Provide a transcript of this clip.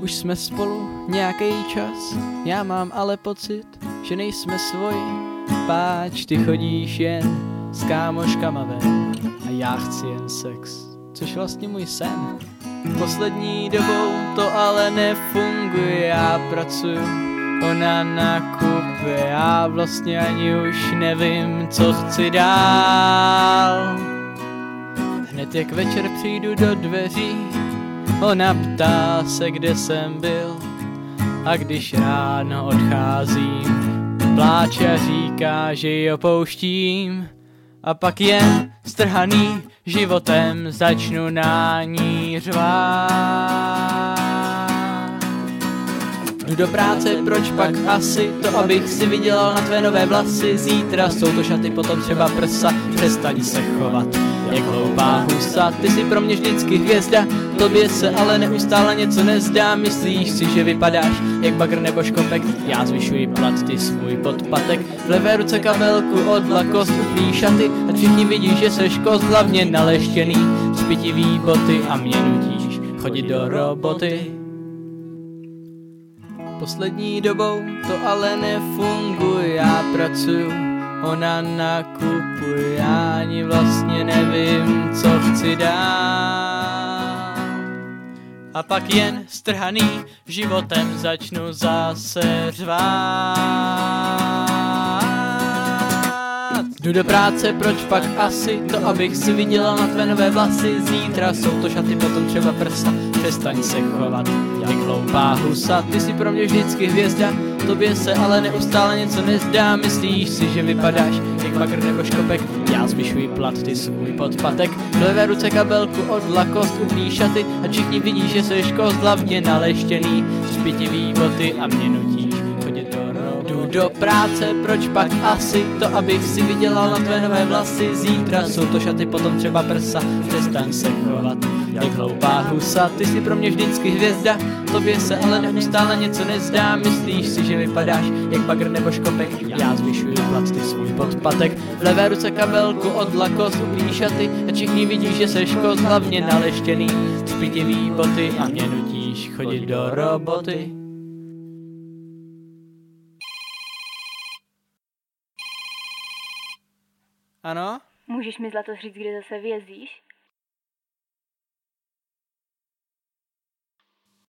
Už jsme spolu nějaký čas, já mám ale pocit, že nejsme svoji. Páč, ty chodíš jen s kámoškama ven a já chci jen sex, což vlastně můj sen. Poslední dobou to ale nefunguje, já pracuju, ona nakupuje, já vlastně ani už nevím, co chci dál. Hned jak večer přijdu do dveří, ona ptá se, kde jsem byl, a když ráno odcházím, pláče a říká, že ji opouštím. A pak jen strhaný životem začnu na ní řvát. Jdu do práce, proč pak asi? To abych si vydělal na tvé nové vlasy. Zítra jsou to šaty, potom třeba prsa. Přestaň se chovat jak hloupá husa. Ty jsi pro mě vždycky hvězda, tobě se ale neustále něco nezdá. Myslíš si, že vypadáš jak bagr nebo škopek? Já zvyšuji plat, ty svůj podpatek. V levé ruce kabelku od lakost, uplý šaty, a všichni vidí, že seš kost, hlavně naleštěný. Špitivý boty a mě nutíš chodit do roboty. Poslední dobou to ale nefunguje, já pracuju, ona nakupuje, já ani vlastně nevím, co chci dát. A pak jen strhaný životem začnu zase řvát. Jdu do práce, proč pak asi? To abych si vydělal na tvé nové vlasy. Zítra jsou to šaty, potom třeba prsa. Přestaň se chovat jak hloupá husa. Ty jsi pro mě vždycky hvězda, tobě se ale neustále něco nezdá. Myslíš si, že vypadáš jak bagr nebo škopek? Já zvyšuji plat, ty svůj podpatek. V levé ruce kabelku od lakost, uplý šaty, a všichni vidí, že seš kost, hlavně naleštěný. Špitivý boty a mě nutíš chodit do roboty. Jdu do práce, proč pak asi? To abych si vydělal na tvé nové vlasy. Zítra jsou to šaty, potom třeba prsa. Přestaň se chovat jak hloupá husa. Ty jsi pro mě vždycky hvězda, tobě se ale neustále něco nezdá. Myslíš si, že vypadáš jak bagr nebo škopek? Já zvyšuji plat, ty svůj podpatek. V levé ruce kabelku od lakost, uplý šaty, a všichni vidí, že seš kost, hlavně naleštěný. Špitivý boty a mě nutíš chodit do roboty. Ano? Můžeš mi zlato říct, kde zase vyjezdíš?